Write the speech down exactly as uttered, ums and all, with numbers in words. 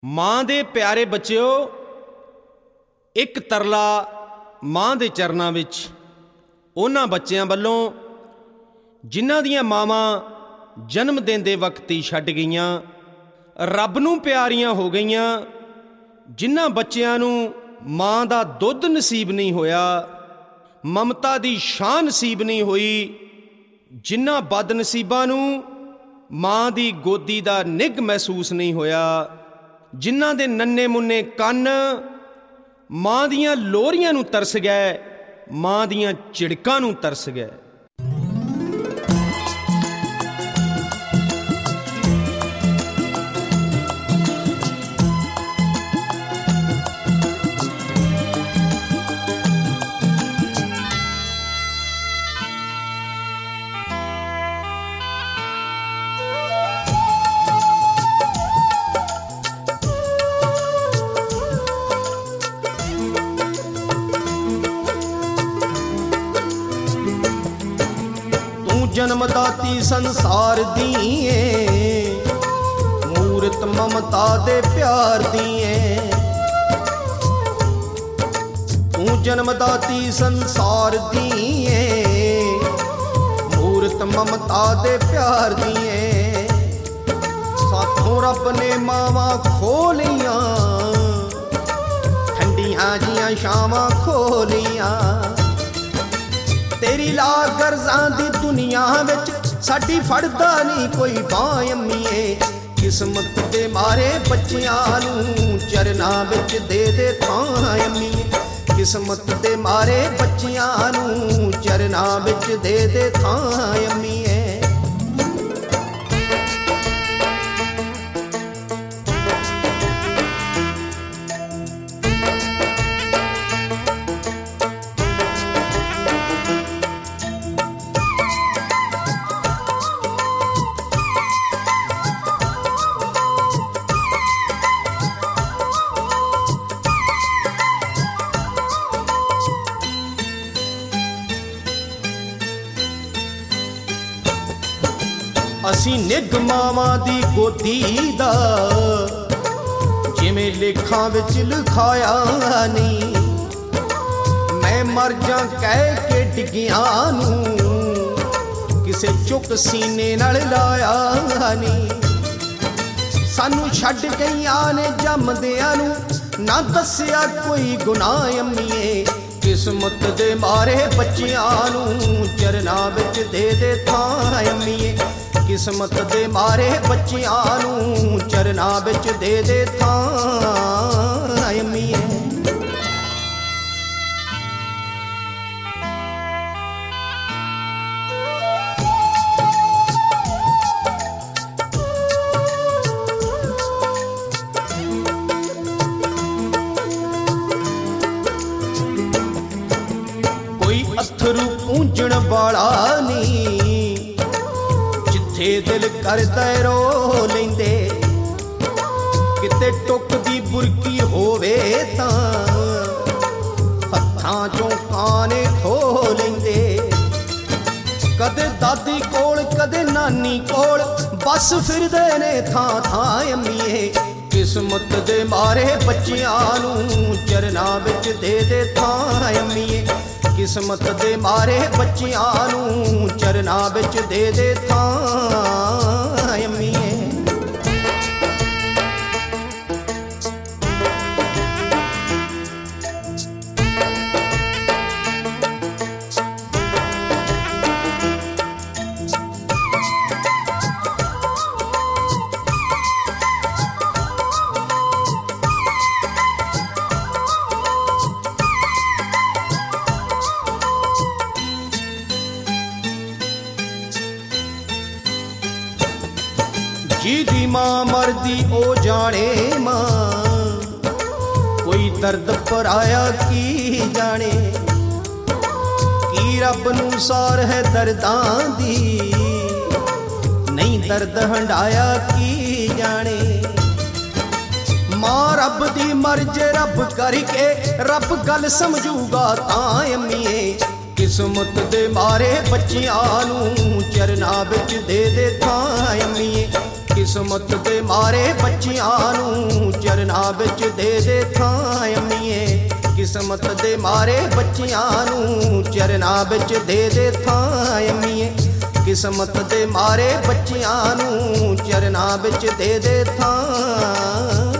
ਮਾਂ ਦੇ ਪਿਆਰੇ ਬੱਚਿਓ, ਇੱਕ ਤਰਲਾ ਮਾਂ ਦੇ ਚਰਨਾਂ ਵਿੱਚ ਉਹਨਾਂ ਬੱਚਿਆਂ ਵੱਲੋਂ ਜਿਨ੍ਹਾਂ ਦੀਆਂ ਮਾਵਾਂ ਜਨਮ ਦਿੰਦੇ ਵਕਤ ਹੀ ਛੱਡ ਗਈਆਂ, ਰੱਬ ਨੂੰ ਪਿਆਰੀਆਂ ਹੋ ਗਈਆਂ, ਜਿਨ੍ਹਾਂ ਬੱਚਿਆਂ ਨੂੰ ਮਾਂ ਦਾ ਦੁੱਧ ਨਸੀਬ ਨਹੀਂ ਹੋਇਆ, ਮਮਤਾ ਦੀ ਛਾਂ ਨਸੀਬ ਨਹੀਂ ਹੋਈ, ਜਿਨ੍ਹਾਂ ਬਦਨਸੀਬਾਂ ਨੂੰ ਮਾਂ ਦੀ ਗੋਦੀ ਦਾ ਨਿੱਘ ਮਹਿਸੂਸ ਨਹੀਂ ਹੋਇਆ, ਜਿਨ੍ਹਾਂ ਦੇ ਨੰਨੇ ਮੁੰਨੇ ਕੰਨ ਮਾਂ ਦੀਆਂ ਲੋਰੀਆਂ ਨੂੰ ਤਰਸ ਗਏ, ਮਾਂ ਦੀਆਂ ਝਿੜਕਾਂ ਨੂੰ ਤਰਸ ਗਏ। ਜਨਮਦਾਤੀ ਸੰਸਾਰ ਦੀ ਏ, ਮੂਰਤ ਮਮਤਾ ਦੇ ਪਿਆਰ ਦੀ ਏ। ਤੂੰ ਜਨਮਦਾਤੀ ਸੰਸਾਰ ਦੀ ਏ, ਮੂਰਤ ਮਮਤਾ ਦੇ ਪਿਆਰ ਦੀ ਏ। ਸਾਥੋਂ ਰੱਬ ਨੇ ਮਾਵਾਂ ਖੋਹ ਲਈਆਂ, ਠੰਡੀਆਂ ਜੀਆਂ ਛਾਵਾਂ ਖੋਹ ਲਈਆਂ। ਤੇਰੀ ਲਾ ਗਰਜ਼ਾਂ ਦੀ ਦੁਨੀਆ ਵਿੱਚ ਸਾਡੀ ਫੜਦਾ ਨਹੀਂ ਕੋਈ ਬਾਂਹ ਅੰਮੀਏ। ਕਿਸਮਤ ਦੇ ਮਾਰੇ ਬੱਚਿਆਂ ਨੂੰ ਚਰਨਾਂ ਵਿੱਚ ਦੇ ਦੇ ਥਾਂ ਅੰਮੀਏ। ਕਿਸਮਤ ਦੇ ਮਾਰੇ ਬੱਚਿਆਂ ਨੂੰ ਚਰਨਾਂ ਵਿੱਚ ਦੇ ਦੇ ਥਾਂ ਅੰਮੀਏ। ਅਸੀਂ ਨਿੱਘ ਮਾਵਾਂ ਦੀ ਗੋਦੀ ਦਾ ਜਿਵੇਂ ਲੇਖਾਂ ਵਿੱਚ ਲਿਖਾਇਆ ਨਹੀਂ। ਮੈਂ ਮਰ ਜਾਂ ਕਹਿ ਕੇ ਡਿੱਗਿਆਂ ਨੂੰ ਕਿਸੇ ਚੁੱਕ ਸੀਨੇ ਨਾਲ ਲਾਇਆ ਨਹੀਂ। ਸਾਨੂੰ ਛੱਡ ਗਈਆਂ ਨੇ ਜੰਮਦਿਆਂ ਨੂੰ ਨਾ ਦੱਸਿਆ ਕੋਈ ਗੁਨਾਹ ਅੰਮੀਏ। ਕਿਸਮਤ ਦੇ ਮਾਰੇ ਬੱਚਿਆਂ ਨੂੰ ਚਰਨਾਂ ਵਿੱਚ ਦੇ ਦੇ ਥਾਂ ਅੰਮੀਏ। ਕਿਸਮਤ ਦੇ ਮਾਰੇ ਬੱਚਿਆਂ ਨੂੰ ਚਰਨਾਂ ਵਿੱਚ ਦੇ ਦੇ ਥਾਂ ਅੰਮੀਏ। ਕੋਈ ਅਥਰੂ ਪੂੰਝਣ ਵਾਲਾ ਨਹੀਂ, ਦਿਲ ਕਰਦਾ ਰੋ ਲੈਂਦੇ। ਕਿਤੇ ਟੁੱਕ ਦੀ ਬੁਰਕੀ ਹੋਵੇ ਤਾਂ ਹੱਥਾਂ ਚੋਂ ਕਾਨੇ ਖੋ ਲੈਂਦੇ। ਕਦੇ ਦਾਦੀ ਕੋਲ ਕਦੇ ਨਾਨੀ ਕੋਲ ਬਸ ਫਿਰਦੇ ਨੇ ਥਾਂ ਥਾਂ ਅੰਮੀਏ। ਕਿਸਮਤ ਦੇ ਮਾਰੇ ਬੱਚਿਆਂ ਨੂੰ ਚਰਨਾਂ ਵਿੱਚ ਦੇ ਦੇ ਥਾਂ ਅੰਮੀਏ। ਕਿਸਮਤ ਦੇ ਮਾਰੇ ਬੱਚਿਆਂ ਨੂੰ ਚਰਨਾਂ ਵਿੱਚ ਦੇ ਦੇ ਥਾਂ ਅੰਮੀਏ। ਜਿਹਦੀ ਮਾਂ ਮਰਦੀ ਉਹ ਜਾਣੇ ਮਾਂ, ਕੋਈ ਦਰਦ ਭਰਾਇਆ ਕੀ ਜਾਣੇ। ਕੀ ਰੱਬ ਨੂੰ ਸਾਰ ਹੈ ਦਰਦਾਂ ਦੀ, ਨਹੀਂ ਦਰਦ ਹੰਡਾਇਆ ਕੀ ਜਾਣੇ। ਮਾਂ ਰੱਬ ਦੀ ਮਰਜ਼ੇ ਰੱਬ ਕਰਕੇ ਰੱਬ ਗੱਲ ਸਮਝੂਗਾ ਤਾਂ ਅੰਮੀਏ। ਕਿਸਮਤ ਦੇ ਮਾਰੇ ਬੱਚਿਆਂ ਨੂੰ ਚਰਨਾਂ ਵਿੱਚ ਦੇ ਦੇ ਥਾਂ ਅੰਮੀਏ। ਕਿਸਮਤ ਦੇ ਮਾਰੇ ਬੱਚਿਆਂ ਨੂੰ ਚਰਨਾਂ ਵਿੱਚ ਦੇ ਦੇ ਥਾਂ ਅੰਮੀਏ। ਕਿਸਮਤ ਦੇ ਮਾਰੇ ਬੱਚਿਆਂ ਨੂੰ ਚਰਨਾਂ ਵਿੱਚ ਦੇ ਦੇ ਥਾਂ ਅੰਮੀਏ। ਕਿਸਮਤ ਦੇ ਮਾਰੇ ਬੱਚਿਆਂ ਨੂੰ ਚਰਨਾਂ ਵਿੱਚ ਦੇ ਦੇ ਥਾਂ।